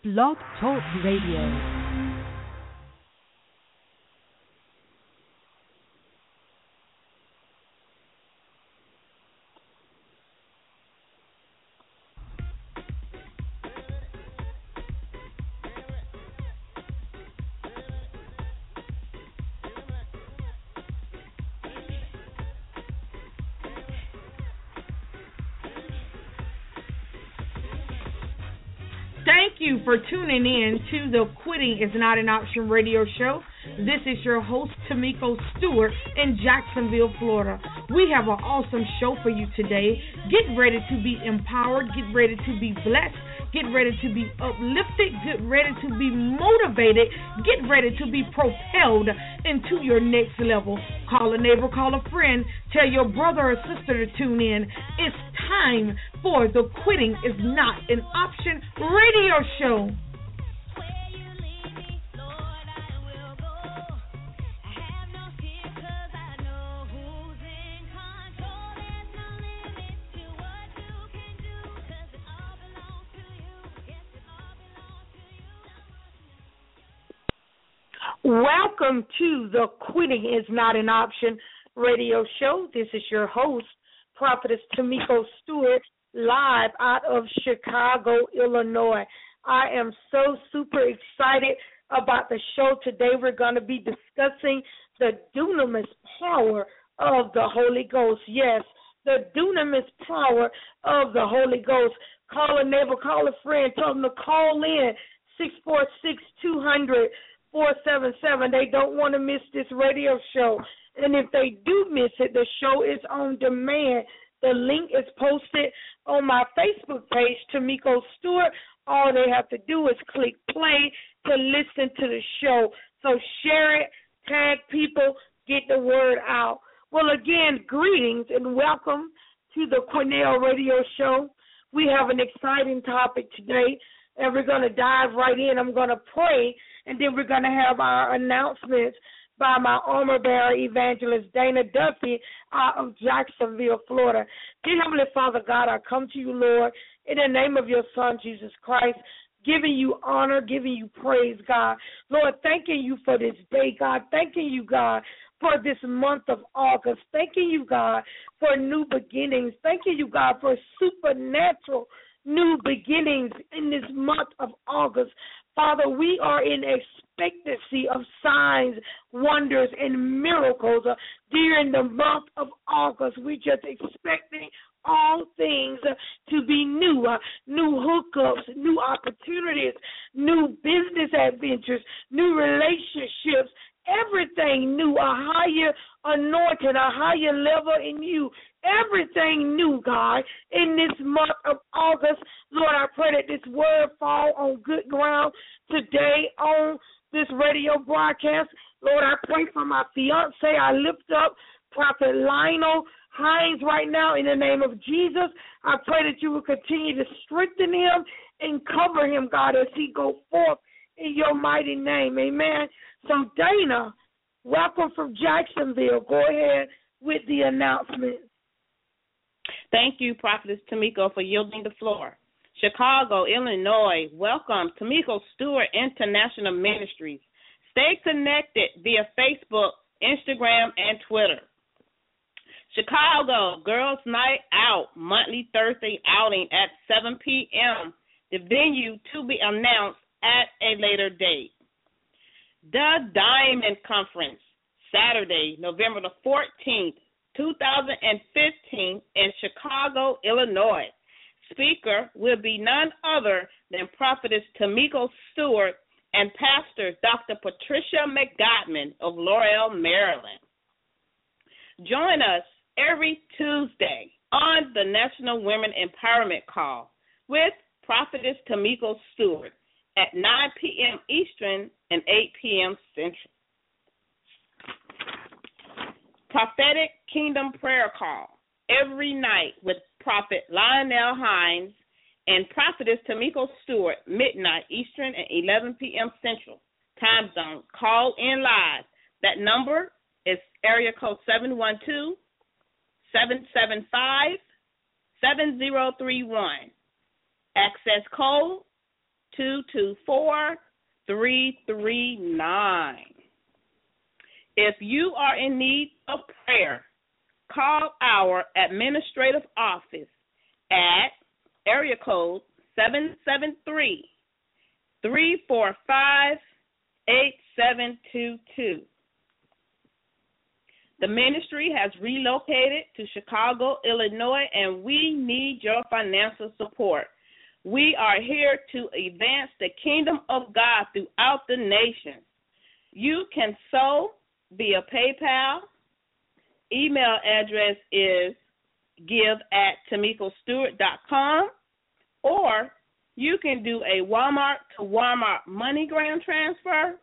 Blog Talk Radio. Thank you for tuning in to the Quitting is Not an Option radio show. This is your host, Tamiko Stewart, in Jacksonville, Florida. We have an awesome show for you today. Get ready to be empowered. Get ready to be blessed. Get ready to be uplifted. Get ready to be motivated. Get ready to be propelled into your next level. Call a neighbor, call a friend. Tell your brother or sister to tune in. It's time for the Quitting is Not an Option radio show. Welcome to the Quitting is Not an Option radio show. This is your host, Prophetess Tamiko Stewart, live out of Chicago, Illinois. I am so super excited about the show today. We're going to be discussing the dunamis power of the Holy Ghost. Yes, the dunamis power of the Holy Ghost. Call a neighbor, call a friend, tell them to call in 646-200-4777. They don't want to miss this radio show. And if they do miss it, the show is on demand. The link is posted on my Facebook page, Tamiko Stewart. All they have to do is click play to listen to the show. So share it, tag people, get the word out. Well, again, greetings and welcome to the Cornell Radio Show. We have an exciting topic today, and we're going to dive right in. I'm going to pray, and then we're going to have our announcements by my armor bearer, Evangelist Dana Duffy out of Jacksonville, Florida. Dear Heavenly Father God, I come to you, Lord, in the name of your Son, Jesus Christ, giving you honor, giving you praise, God. Lord, thanking you for this day, God. Thanking you, God, for this month of August. Thanking you, God, for new beginnings. Thanking you, God, for supernatural new beginnings in this month of August. Father, we are in expectancy of signs, wonders, and miracles during the month of August. We're just expecting all things to be new, new hookups, new opportunities, new business adventures, new relationships, everything new, a higher anointing, a higher level in you. Everything new, God, in this month of August. Lord, I pray that this word fall on good ground today on this radio broadcast. Lord, I pray for my fiance. I lift up Prophet Lionel Hines right now in the name of Jesus. I pray that you will continue to strengthen him and cover him, God, as he go forth in your mighty name. Amen. So, Dana, welcome from Jacksonville. Go ahead with the announcement. Thank you, Prophetess Tamiko, for yielding the floor. Chicago, Illinois, welcome Tamiko Stewart International Ministries. Stay connected via Facebook, Instagram, and Twitter. Chicago, Girls Night Out, monthly Thursday outing at 7 p.m. The venue to be announced at a later date. The Diamond Conference, Saturday, November the 14th, 2015 in Chicago, Illinois. Speaker will be none other than Prophetess Tamiko Stewart and Pastor Dr. Patricia McGottman of Laurel, Maryland. Join us every Tuesday on the National Women Empowerment Call with Prophetess Tamiko Stewart at 9 p.m. Eastern and 8 p.m. Central. Prophetic Kingdom Prayer Call every night with Prophet Lionel Hines and Prophetess Tamiko Stewart, midnight Eastern and 11 p.m. Central time zone. Call in live. That number is area code 712-775-7031. Access code 888-224-339. If you are in need of prayer, call our administrative office at area code 773-345-8722. The ministry has relocated to Chicago, Illinois, and we need your financial support. We are here to advance the kingdom of God throughout the nation. You can sow via PayPal. Email address is give@tamikostewart.com, or you can do a Walmart to Walmart MoneyGram transfer.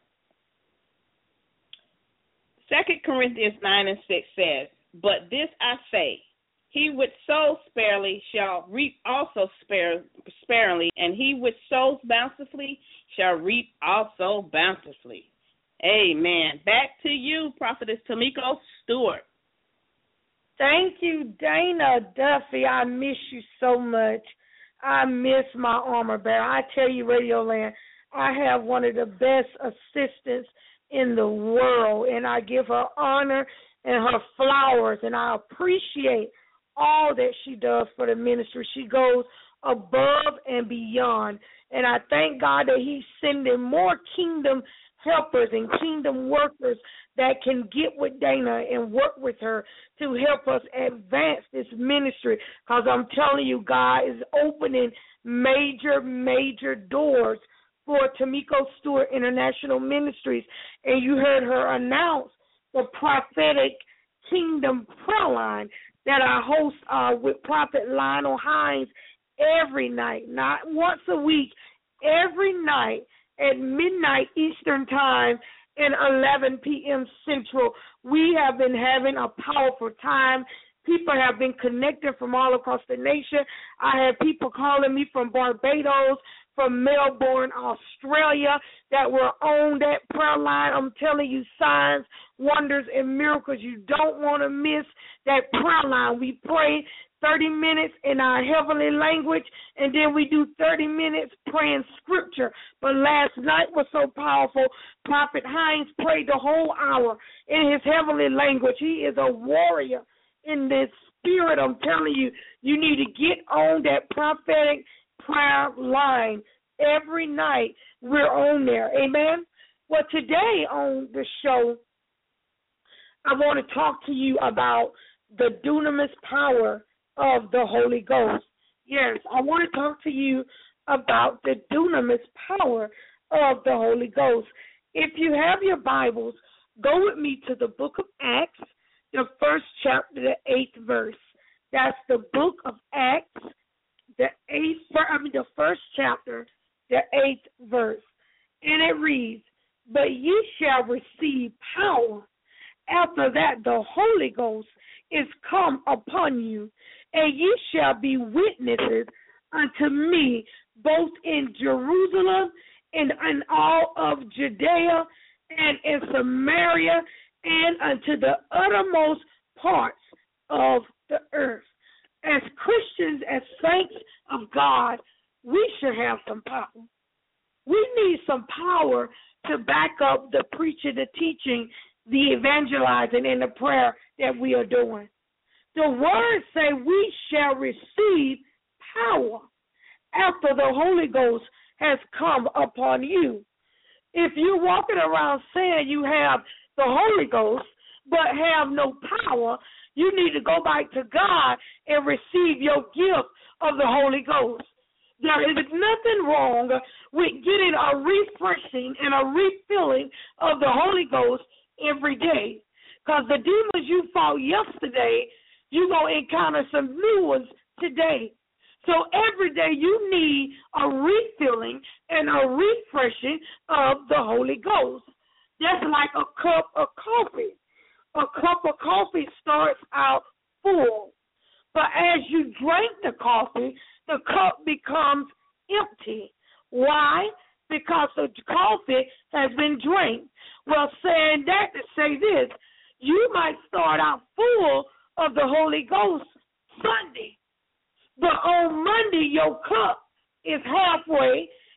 2 Corinthians 9:6 says, "But this I say, he which sows sparingly shall reap also sparingly, and he which sows bountifully shall reap also bountifully." Amen. Back to you, Prophetess Tamiko Stewart. Thank you, Dana Duffy. I miss you so much. I miss my armor bearer. I tell you, Radio Land, I have one of the best assistants in the world, and I give her honor and her flowers, and I appreciate all that she does for the ministry. She goes above and beyond, and I thank God that he's sending more kingdom helpers and kingdom workers that can get with Dana and work with her to help us advance this ministry, because I'm telling you, God is opening major, major doors for Tamiko Stewart International Ministries. And you heard her announce the prophetic kingdom prayer line that I host with Prophet Lionel Hines every night, not once a week, every night at midnight Eastern Time and 11 p.m. Central. We have been having a powerful time. People have been connected from all across the nation. I had people calling me from Barbados, from Melbourne, Australia, that were on that prayer line. I'm telling you, signs, wonders, and miracles. You don't want to miss that prayer line. We pray 30 minutes in our heavenly language, and then we do 30 minutes praying scripture. But last night was so powerful. Prophet Hines prayed the whole hour in his heavenly language. He is a warrior in this spirit. I'm telling you, you need to get on that prophetic prayer line every night. We're on there. Amen. Well, today on the show, I want to talk to you about the dunamis power of the Holy Ghost. Yes, I want to talk to you about the dunamis power of the Holy Ghost. If you have your Bibles, go with me to the book of Acts, the first chapter, the 8th verse. That's the book of Acts, the first chapter, the 8th verse. And it reads, "But ye shall receive power. After that the Holy Ghost is come upon you, and ye shall be witnesses unto me both in Jerusalem and in all of Judea and in Samaria and unto the uttermost parts of the earth." As Christians, as saints of God, we should have some power. We need some power to back up the preaching, the teaching, the evangelizing, and the prayer that we are doing. The words say we shall receive power after the Holy Ghost has come upon you. If you're walking around saying you have the Holy Ghost but have no power, you need to go back to God and receive your gift of the Holy Ghost. There is nothing wrong with getting a refreshing and a refilling of the Holy Ghost every day, because the demons you fought yesterday, you're going to encounter some new ones today. So every day you need a refilling and a refreshing of the Holy Ghost. That's like a cup of coffee. A cup of coffee starts out full, but as you drink the coffee, the cup becomes empty. Why? Because the coffee has been drank. Well, saying that to say this, you might start out full of the Holy Ghost Sunday, but on Monday your cup is halfway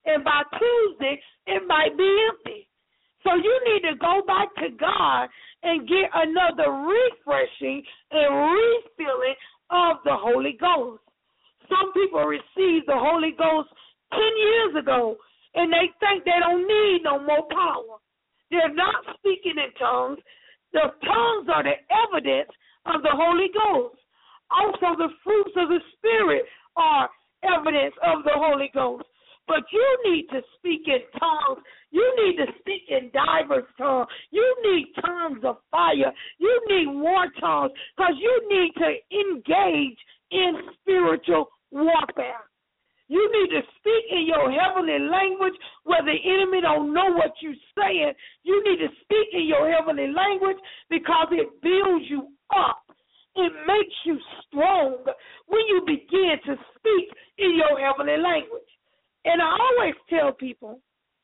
and by Tuesday, it might be empty. So you need to go back to God and get another refreshing and refilling of the Holy Ghost. Some people received the Holy Ghost 10 years ago, and they think they don't need no more power. They're not speaking in tongues. The tongues are the evidence of the Holy Ghost. Also, the fruits of the Spirit are evidence of the Holy Ghost. But you need to speak in tongues. You need to speak in diverse tongues. You need tongues of fire. You need war tongues, because you need to engage in spiritual warfare. You need to speak in your heavenly language where the enemy don't know what you're saying. You need to speak in your heavenly language because it builds you up. It makes you strong when you begin to speak in your heavenly language. And I always tell people,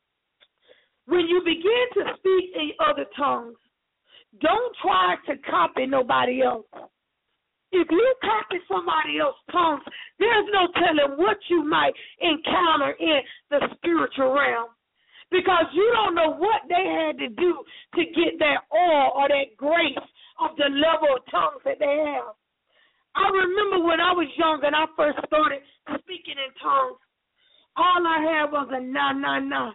when you begin to speak in other tongues, don't try to copy nobody else. If you copy somebody else's tongues, there's no telling what you might encounter in the spiritual realm, because you don't know what they had to do to get that oil or that grace of the level of tongues that they have. I remember when I was young and I first started speaking in tongues, all I had was a na, na, na.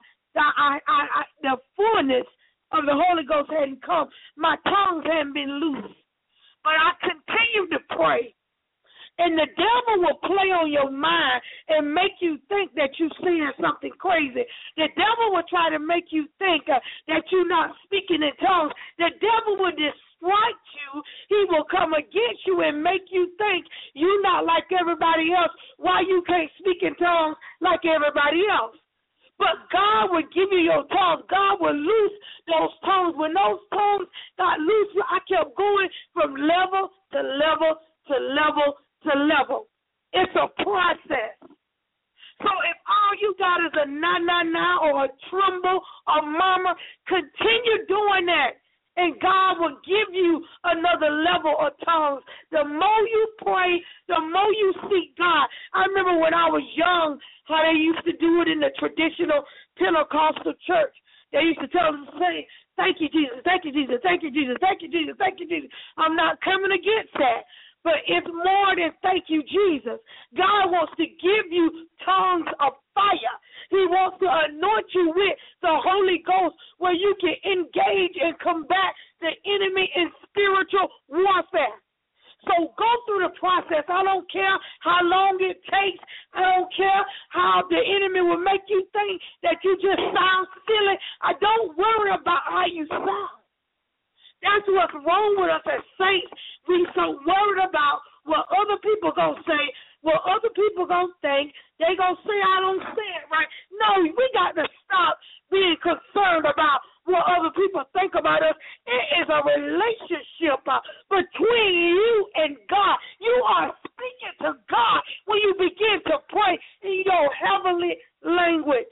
The fullness of the Holy Ghost hadn't come. My tongues hadn't been loose. But I continued to pray. And the devil will play on your mind and make you think that you're saying something crazy. The devil will try to make you think that you're not speaking in tongues. The devil will distract you. He will come against you and make you think you're not like everybody else. Why you can't speak in tongues like everybody else? But God will give you your tongues. God will loose those tongues. When those tongues got loose, I kept going from level to level to level to level. It's a process. So if all you got is a na-na-na or a tremble or murmur, continue doing that. And God will give you another level of tongues. The more you pray, the more you seek God. I remember when I was young, how they used to do it in the traditional Pentecostal church. They used to tell us to say, thank you, Jesus, thank you, Jesus, thank you, Jesus, thank you, Jesus, thank you, Jesus. I'm not coming against that. But it's more than thank you, Jesus. God wants to give you tongues of fire. He wants to anoint you with the Holy Ghost where you can engage and combat the enemy in spiritual warfare. So go through the process. I don't care how long it takes. I don't care how the enemy will make you think that you just sound silly. I don't worry about how you sound. That's what's wrong with us as saints. We so worried about what other people going to say, what other people going to think. They going to say I don't say it right. No, we got to stop being concerned about what other people think about us. It is a relationship between you and God. You are speaking to God when you begin to pray in your heavenly language.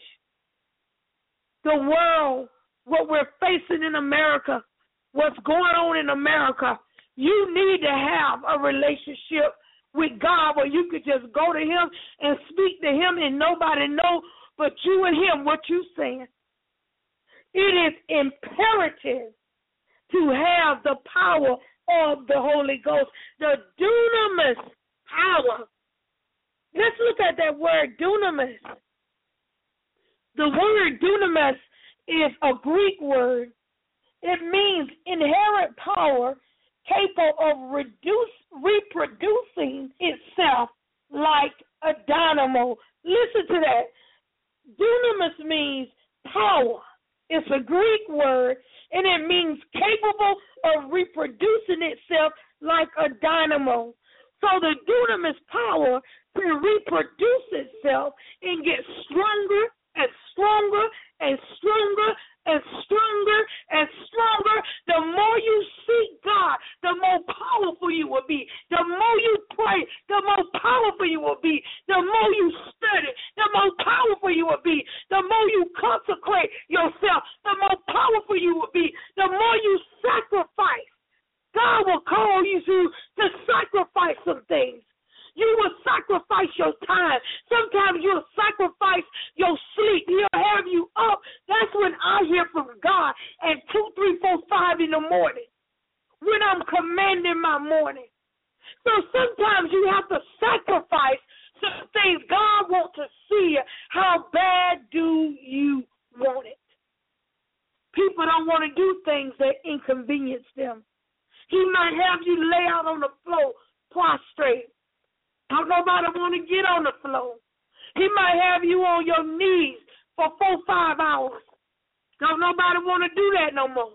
The world, what we're facing in America, what's going on in America, you need to have a relationship with God where you could just go to him and speak to him and nobody know but you and him what you saying. It is imperative to have the power of the Holy Ghost, the dunamis power. Let's look at that word dunamis. The word dunamis is a Greek word. It means inherent power capable of reproducing itself like a dynamo. Listen to that. Dunamis means power. It's a Greek word, and it means capable of reproducing itself like a dynamo. So the dunamis power can reproduce itself and get stronger and stronger and stronger and stronger and stronger. The more you seek God, the more powerful you will be. The more you pray, the more powerful you will be. The more you study, the more powerful you will be. The more you consecrate yourself, the more powerful you will be. The more you sacrifice, God will call you to sacrifice some things. You will sacrifice your time. Sometimes you'll sacrifice your sleep. He'll have you up. That's when I hear from God at 2, 3, 4, 5 in the morning, when I'm commanding my morning. So sometimes you have to sacrifice some things. God wants to see how bad do you want it. People don't want to do things that inconvenience them. He might have you lay out on the floor prostrate. Don't nobody want to get on the floor. He might have you on your knees for 4, 5 hours. Don't nobody want to do that no more.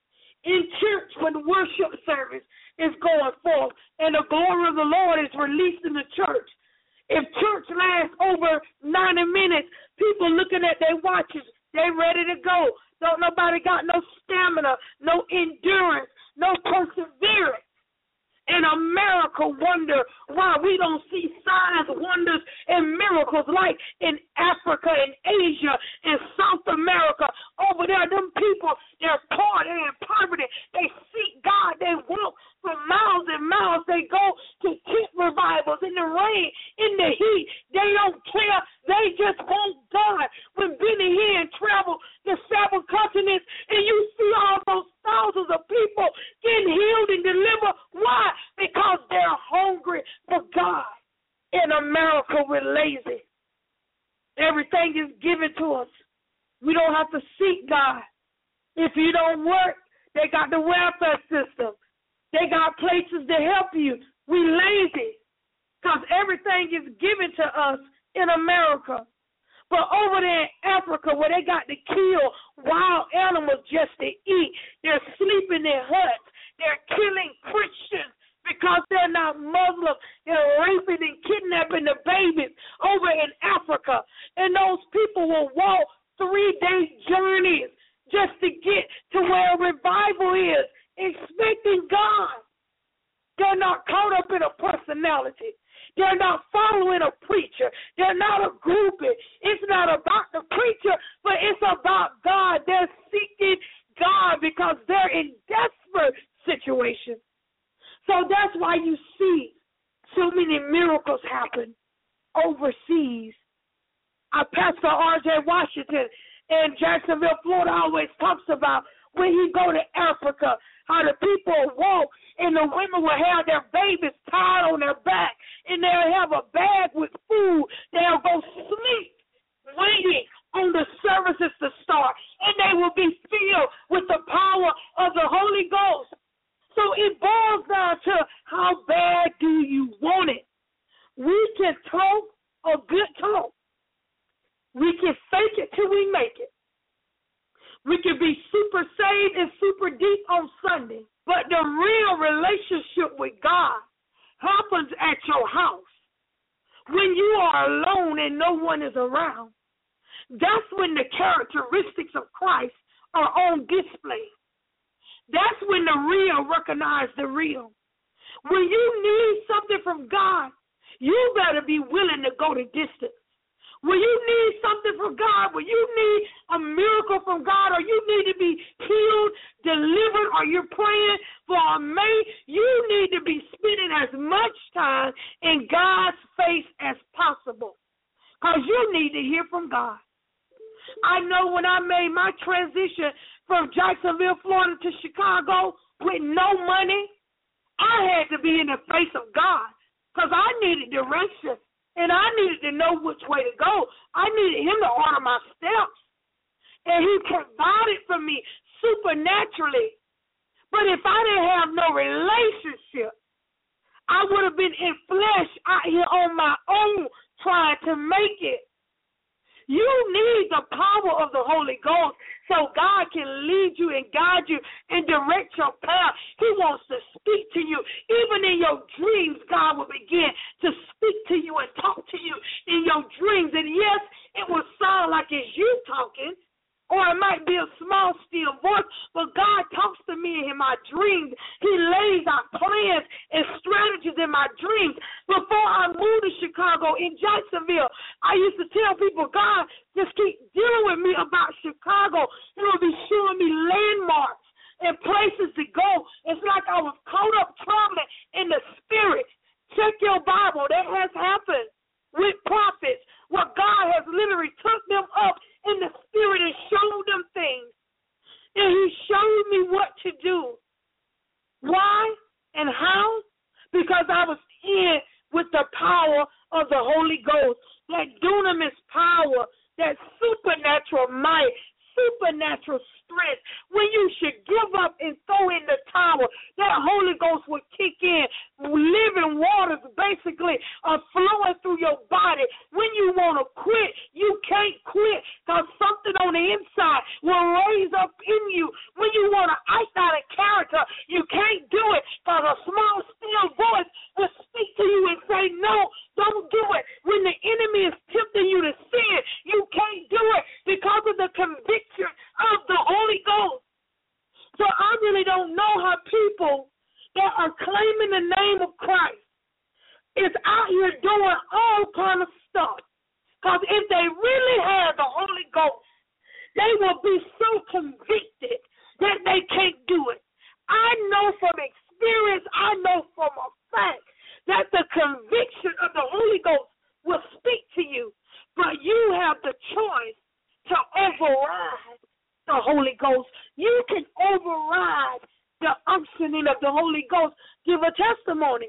In church, when worship service is going forth and the glory of the Lord is released in the church, if church lasts over 90 minutes, people looking at their watches, they ready to go. Don't nobody got no stamina, no endurance, no perseverance. And America wonder why we don't see signs, wonders, and miracles like in Africa and Asia and South America. Over there, them people, they're poor, they're in poverty. They seek God. They walk for miles and miles. They go to tent revivals in the rain, in the heat. They don't care. They just want God. When Benny Hinn traveled the 7 continents and you see all those thousands of people getting healed and delivered, why? Because they're hungry for God. In America, we're lazy. Everything is given to us. We don't have to seek God. If you don't work, they got the welfare system. They got places to help you. We lazy because everything is given to us in America. But over there in Africa, where they got to kill wild animals just to eat, they're sleeping in huts. They're killing Christians because they're not Muslim. They're raping and kidnapping the babies over in Africa. And those people will walk 3-day journeys just to get to where revival is, expecting God. They're not caught up in a personality. They're not following a preacher. They're not a groupie. It's not about the preacher, but it's about God. They're seeking God because they're in desperate situations. So that's why you see so many miracles happen overseas. Our Pastor R.J. Washington in Jacksonville, Florida, always talks about when he go to Africa, how the people walk and the women will have their babies tied on their back and they'll have a bag with food. They'll go sleep waiting on the services to start, and they will be filled with the power of the Holy Ghost. So it boils down to how bad do you want it? We can talk a good talk. We can fake it till we make it. We can be super saved and super deep on Sunday, but the real relationship with God happens at your house. When you are alone and no one is around, that's when the characteristics of Christ are on display. That's when the real recognize the real. When you need something from God, you better be willing to go the distance. When you need something from God, when you need a miracle from God, or you need to be healed, delivered, or you're praying for a mate, you need to be spending as much time in God's face as possible because you need to hear from God. I know when I made my transition from Jacksonville, Florida to Chicago with no money, I had to be in the face of God because I needed direction. And I needed to know which way to go. I needed him to order my steps. And he provided for me supernaturally. But if I didn't have no relationship, I would have been in flesh out here on my own trying to make it. You need the power of the Holy Ghost so God can lead you and guide you and direct your path. He wants to speak to you. Even in your dreams, God will begin to speak to you and talk to you in your dreams. And yes, it will sound like it's you talking, or it might be a small, still voice, but God talks to me in my dreams. He lays out plans and strategies in my dreams. Before I moved to Chicago, in Jacksonville, I used to tell people, God, just keep dealing with me about Chicago. He will be showing me landmarks and places to go. It's like I was caught up traveling in the spirit. Check your Bible. They had supernatural might, supernatural strength. When you should give up and throw in the towel, that Holy Ghost will kick in. Living waters basically are flowing through your body. When you want to quit, you can't quit because something on the inside will raise up in you. When you want to act out of character, you can't do it because a small, still voice will speak to you and say, no, don't do it. When the enemy is tempting you to sin, you can't do it because of the conviction of the Holy Ghost. So I really don't know how people that are claiming the name of Christ is out here doing all kind of stuff. Because if they really had the Holy Ghost, they will be so convicted that they can't do it. I know from experience, I know from a fact that the conviction of the Holy Ghost will speak to you, but you have the choice to override the Holy Ghost. You can override the unctioning of the Holy Ghost. Give a testimony.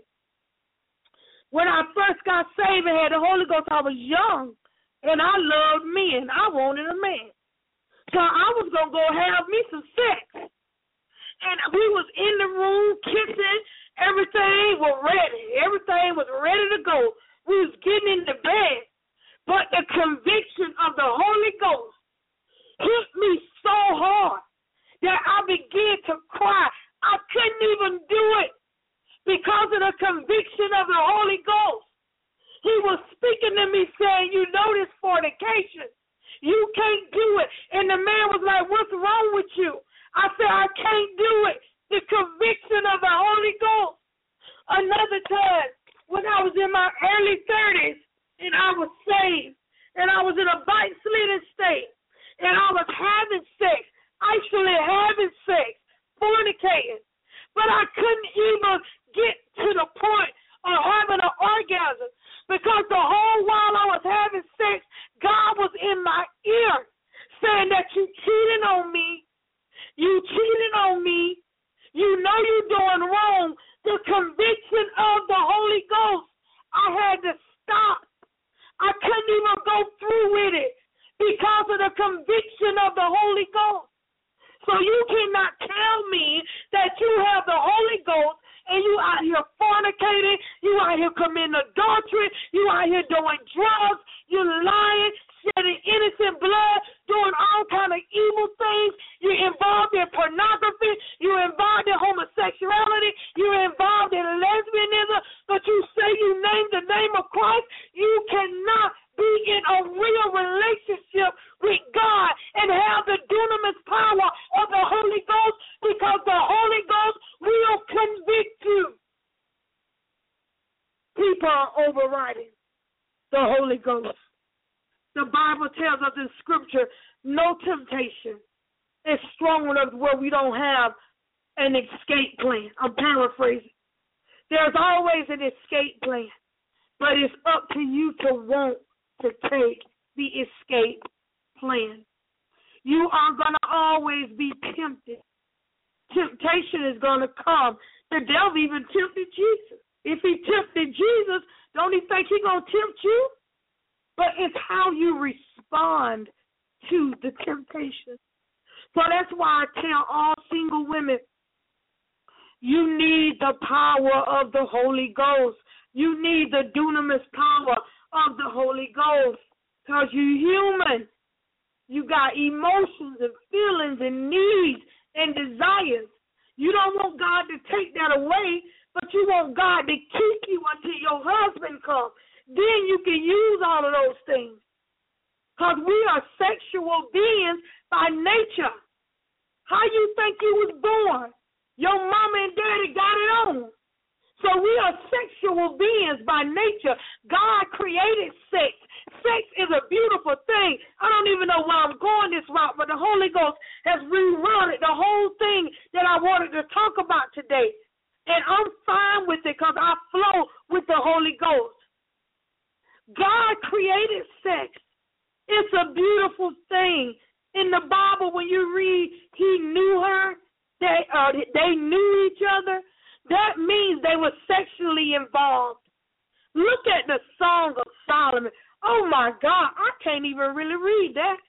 When I first got saved and had the Holy Ghost, I was young, and I loved men. I wanted a man. So I was going to go have me some sex. And we was in the room kissing. Everything was ready. Everything was ready to go. We was getting in the bed. But the conviction of the Holy Ghost hit me so hard that I began to cry. I couldn't even do it because of the conviction of the Holy Ghost. He was speaking to me saying, you know this fornication. You can't do it. And the man was like, what's wrong with you? I said, I can't do it. The conviction of the Holy Ghost. Another time, when I was in my early 30s, and I was saved, and I was in a backslidden state, and I was having sex, actually having sex, fornicating, but I couldn't even get to the point of having an orgasm because the whole while I was having sex, God was in my ear saying that you cheating on me. You cheating on me. You know you're doing wrong. The conviction of the Holy Ghost, I had to stop. I couldn't even go through with it because of the conviction of the Holy Ghost. So you cannot tell me that you have the Holy Ghost and you out here fornicating, you out here committing adultery, you out here doing drugs, you lying, shedding innocent blood, doing all kind of evil things. You're involved in pornography, you're involved in homosexuality, you're involved in lesbianism, but you say you name the name of Christ. You cannot be in a real relationship with God and have the dunamis power of the Holy Ghost because the Holy Ghost will convict you. People are overriding the Holy Ghost. The Bible tells us in Scripture, no temptation is strong enough where we don't have an escape plan. I'm paraphrasing. There's always an escape plan, but it's up to you to want to take the escape plan. You are going to always be tempted. Temptation is going to come. The devil even tempted Jesus. If he tempted Jesus, don't he think he's going to tempt you? But it's how you respond to the temptation. So that's why I tell all single women, you need the power of the Holy Ghost. You need the dunamis power of the Holy Ghost because you're human. You got emotions and feelings and needs and desires. You don't want God to take that away, but you want God to keep you until your husband comes. Then you can use all of those things because we are sexual beings by nature. How you think you was born? Your mama and daddy got it on. So we are sexual beings by nature. God created sex. Sex is a beautiful thing. I don't even know why I'm going this route, but the Holy Ghost has rerun the whole thing that I wanted to talk about today. And I'm fine with it because I flow with the Holy Ghost. God created sex. It's a beautiful thing. In the Bible, when you read, he knew her, they knew each other, that means they were sexually involved. Look at the Song of Solomon. Oh, my God, I can't even really read that.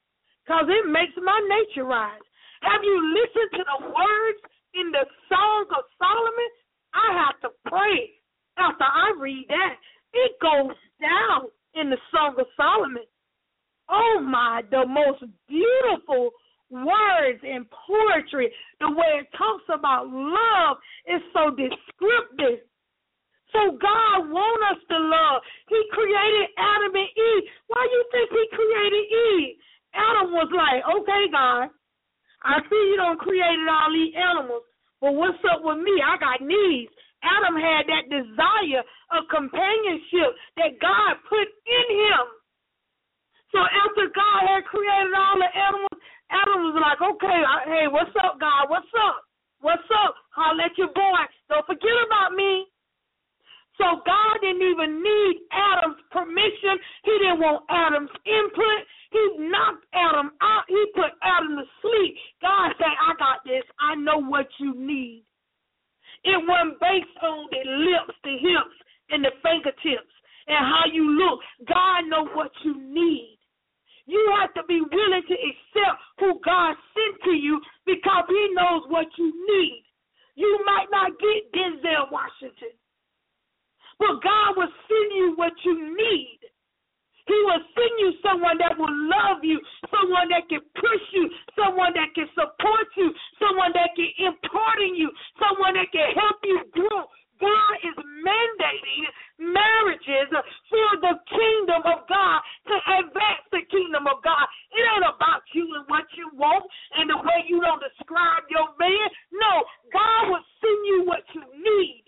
because it makes my nature rise. Have you listened to the words in the Song of Solomon? I have to pray after I read that. It goes down in the Song of Solomon. Oh, my, the most beautiful words in poetry. The way it talks about love is so descriptive. So God wants us to love. He created Adam and Eve. Why do you think he created Eve? Adam was like, okay, God, I see you done created all these animals, but what's up with me? I got needs. Adam had that desire of companionship that God put in him. So after God had created all the animals, Adam was like, okay, hey, what's up, God? What's up? What's up? I'll let you boy. Don't forget about me. So God didn't even need Adam's permission. He didn't want Adam's input. He knocked Adam out. He put Adam to sleep. God said, I got this. I know what you need. It wasn't based on the lips, the hips, and the fingertips and how you look. God knows what you need. You have to be willing to accept who God sent to you because he knows what you need. You might not get Denzel Washington, but God will send you what you need. He will send you someone that will love you, someone that can push you, someone that can support you, someone that can impart in you, someone that can help you grow. God is mandating marriages for the kingdom of God, to advance the kingdom of God. It ain't about you and what you want and the way you don't describe your man. No, God will send you what you need.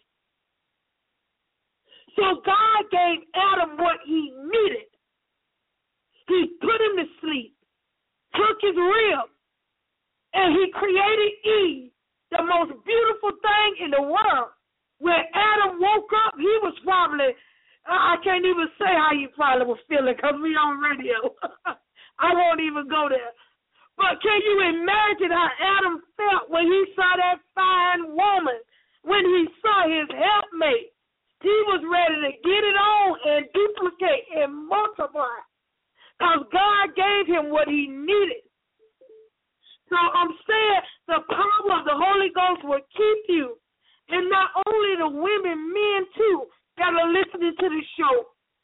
So God gave Adam what he needed. He put him to sleep, took his rib, and he created Eve, the most beautiful thing in the world. When Adam woke up, he was probably, I can't even say how he probably was feeling because we on radio. I won't even go there. But can you imagine how Adam felt when he saw that fine woman, when he saw his helpmate? He was ready to get it on and duplicate and multiply because God gave him what he needed. So I'm saying the power of the Holy Ghost will keep you. And not only the women, men too, that are listening to the show.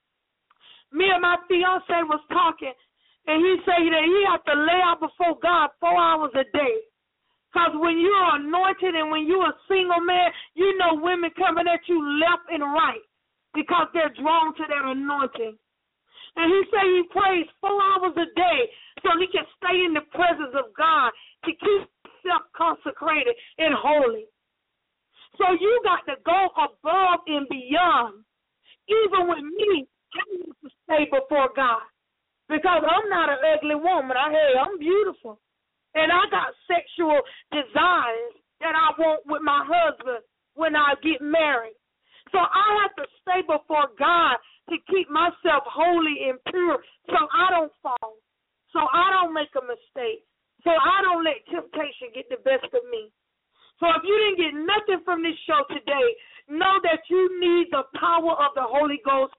Me and my fiance was talking, and he said that he had to lay out before God 4 hours a day. Because when you're anointed and when you're a single man, you know women coming at you left and right because they're drawn to that anointing. And he said he prays 4 hours a day so he can stay in the presence of God to keep himself consecrated and holy. So you got to go above and beyond. Even with me, I need to stay before God because I'm not an ugly woman. I'm beautiful. And I got sexual desires that I want with my husband when I get married. So I have to stay before God to keep myself holy and pure so I don't fall, so I don't make a mistake, so I don't let temptation get the best of me. So if you didn't get nothing from this show today, know that you need the power of the Holy Ghost.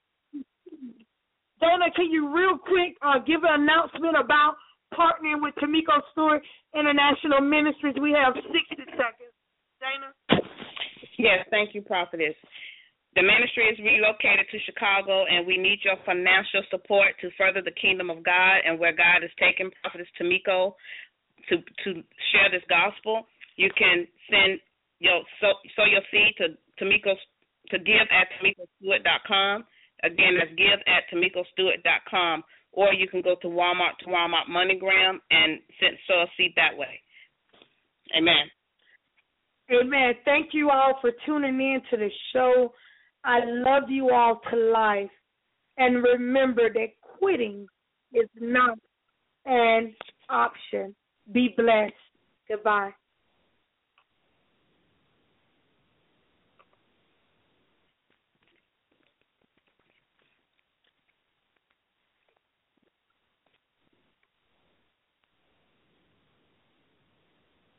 Dana, can you real quick give an announcement about partnering with Tamiko Stewart International Ministries? We have 60 seconds. Dana? Yes, thank you, Prophetess. The ministry is relocated to Chicago, and we need your financial support to further the kingdom of God and where God is taking Prophetess Tamiko to share this gospel. You can send your seed to Tamiko to give at TamikoStewart.com. Again, that's give at TamikoStewart.com. Or you can go to Walmart MoneyGram and sow a seed that way. Amen. Amen. Thank you all for tuning in to the show. I love you all to life. And remember that quitting is not an option. Be blessed. Goodbye.